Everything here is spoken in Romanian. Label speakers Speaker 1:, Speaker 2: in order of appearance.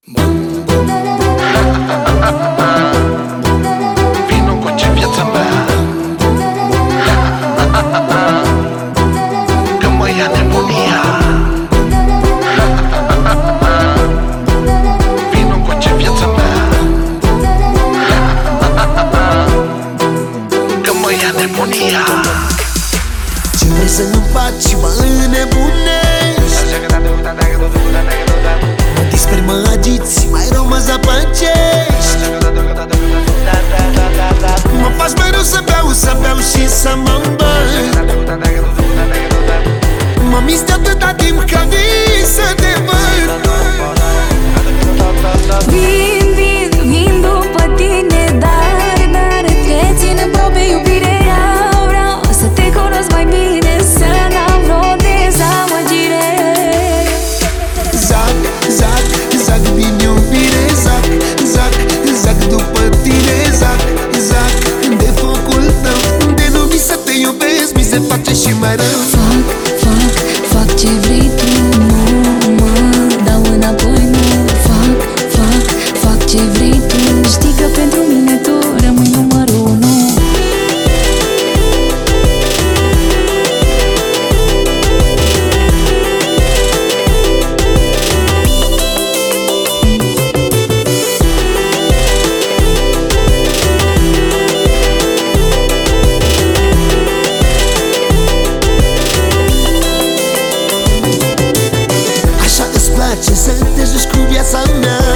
Speaker 1: Vino cu ce viața mea, că mă ia nebunia. Vino cu ce viața mea, că mă ia nebunia.
Speaker 2: Ce vrei să-mi faci, mă înnebunești? Mă disperi, mă agiți, mai rău mă zăpăcești. Mă faci mereu să beau și să mă îmbăt. Mă minți de atâta timp că vii să te văd.
Speaker 3: Vin după tine, dar te țin în probe iubirea. Vreau să te cunosc mai bine, să n-am vreo dezamăgire.
Speaker 2: Zac din iubire, zac după tine, zac de focul tău, de nu mi să te iubesc, mi se face și mai rău.
Speaker 3: Fac ce vrei tu, nu mă dau înapoi, nu fac ce vrei tu. Știi că pentru mine tu rămâi numărul unu.
Speaker 2: Așa îți place să te joci cu viața mea.